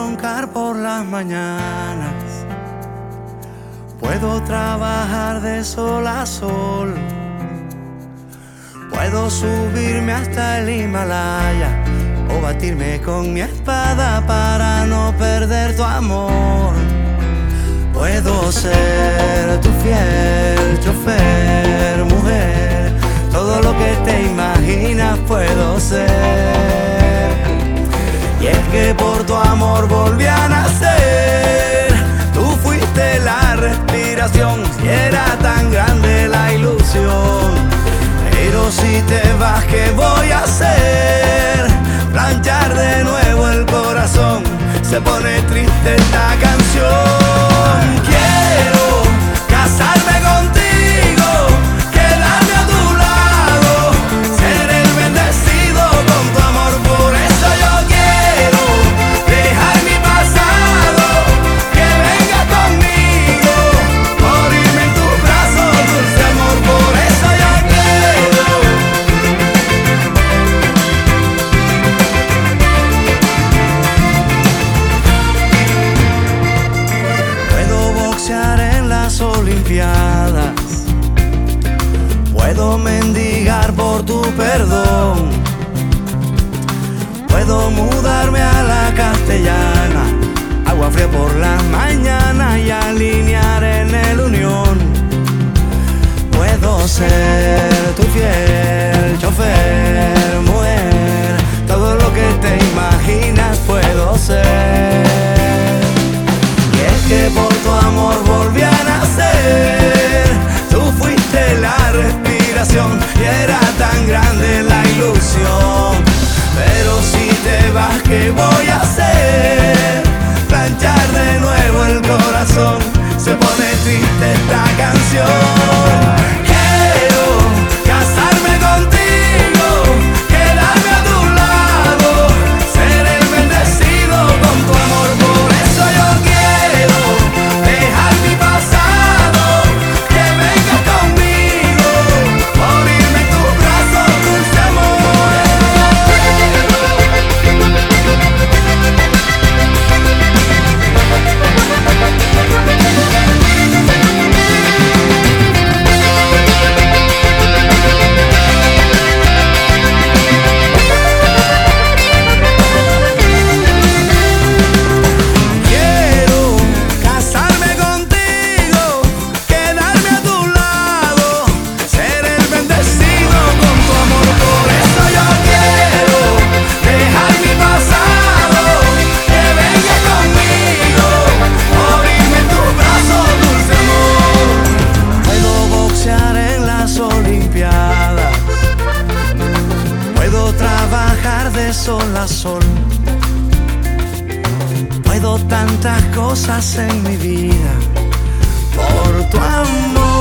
roncar por las mañanas, puedo trabajar de sol a sol, puedo subirme hasta el Himalaya o batirme con mi espada para no perder tu amor. Puedo ser tu fiel chofer, mujer, todo lo que te imaginas puedo ser. Y es que por tu amor volví a nacer, tú fuiste la respiración y era tan grande la ilusión. Pero si te vas, ¿qué voy a hacer? Planchar de nuevo el corazón, se pone triste esta canción. Quiero casarme contigo, quedarme a tu lado, ser el bendecido con tu amor. Por eso yo quiero dejar mi pasado, que vengas conmigo, morirme en tus brazos, dulce amor. Por eso yo en las Olimpiadas, puedo mendigar por tu perdón, puedo mudarme a la Castellana, agua fría por las mañanas y alinear en el Unión. Puedo ser tu fiel chofer, mujer, todo lo que te imaginas puedo ser. Que por tu amor volví a nacer, tú fuiste la respiración y era tan grande la ilusión. Pero si te vas, ¿qué voy a hacer? Planchar de nuevo el corazón, se pone triste esta canción. Quiero casarme contigo, quedarme a tu lado, ser el bendecido con tu amor. Por eso yo quiero dejar mi pasado, que vengas conmigo, morirme en tus brazos, dulce amor. Quiero casarme contigo, quedarme a tu lado, ser el bendecido con tu amor. Por eso yo quiero dejar mi pasado, que vengas conmigo, morirme en tus brazos, dulce amor. Puedo boxear en las Olimpiadas, puedo trabajar de sol a sol, puedo tantas cosas en mi vida por tu amor.